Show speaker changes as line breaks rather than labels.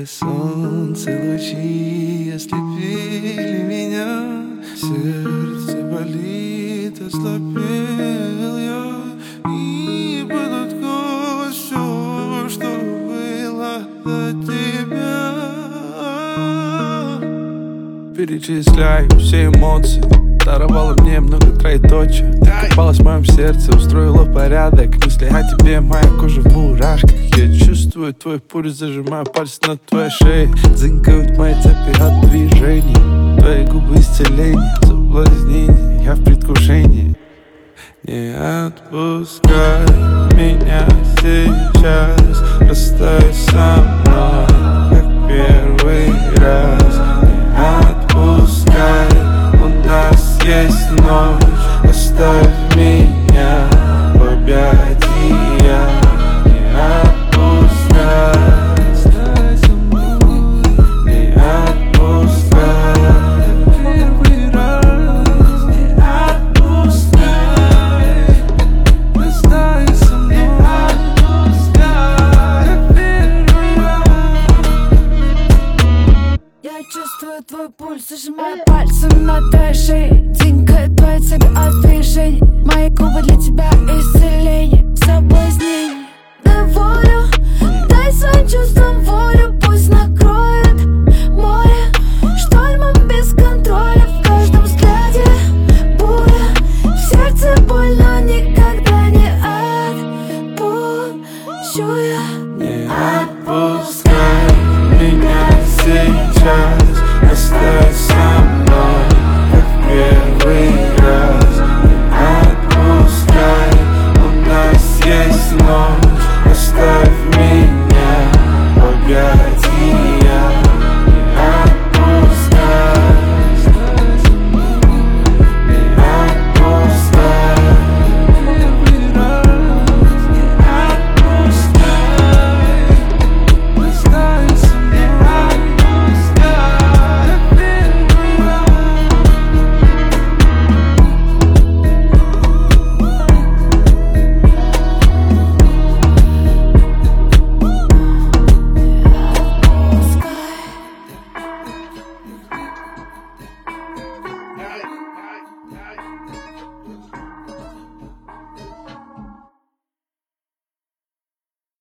солнце лучи ослепили меня. Сердце болит, ослабел я, и под откос все, что было до тебя. Перечисляю все эмоции, даровала мне много троеточий. Копалась в моем сердце, устроила порядок. Мысли о тебе, моя кожа в мурашках. Я чувствую твой пульс, зажимаю пальцы на твоей шее. Дзынькают мои цепи от движений. Твои губы исцеление, соблазнение, я в предвкушении. Не отпускай меня сейчас, расстань со мной, как первый раз. Не отпускай, у нас есть ночь, оставь меня в объятиях. Не отпускай, расстань со мной, не отпускай. Первый раз, не отпускай, расстань со мной, не отпускай. Первый раз.
Я чувствую твой пульс, сжимаю пальцы на твоей шее.